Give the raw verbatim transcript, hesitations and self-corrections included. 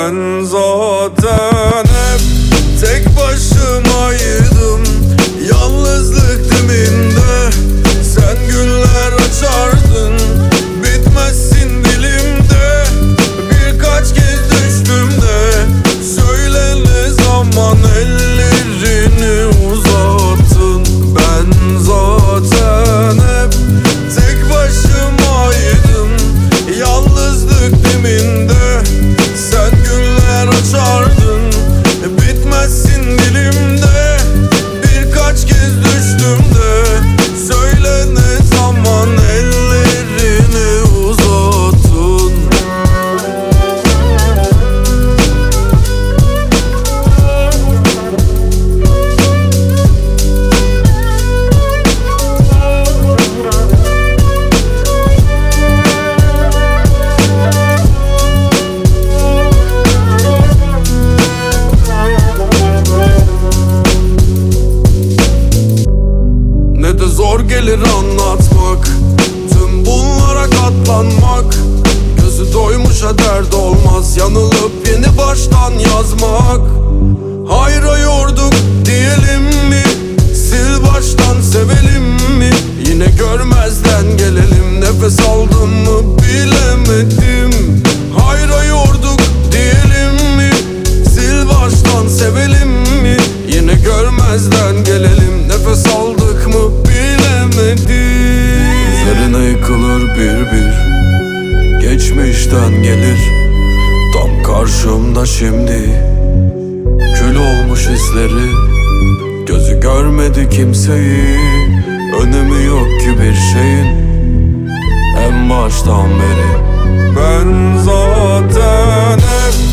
Ben zaten hep tek başımaydım. Yalnızlık diminde sen güller açardın. Bitmezsin dilimde, birkaç kez düştüm de söyle ne zaman ellerini uzattın. Ben zaten hep tek başımaydım. Yalnızlık diminde sen güller açardın. Bitmezsin dilimde, birkaç kez düştüm de söyle ne zaman ellerini uzattın. Ne de zor gelir anlatmak, tüm bunlara katlanmak. Gözü doymuşa dert olmaz, yanılıp yeni baştan yazmak. Hayra yorduk diyelim mi, sil baştan sevelim mi? Yine görmezden gelelim, nefes aldım mı bilemedim. Hayra yorduk diyelim mi, sil baştan sevelim mi? Yine görmezden gelelim, nefes aldık mı bilemedim. Üzerine yıkılır bir bir, geçmişten gelir. Tam karşımda şimdi, kül olmuş hisleri. Gözü görmedi kimseyi, önemi yok ki bir şeyin en baştan beri. Ben zaten hep